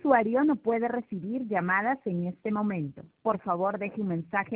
usuario no puede recibir llamadas en este momento. Por favor, deje un mensaje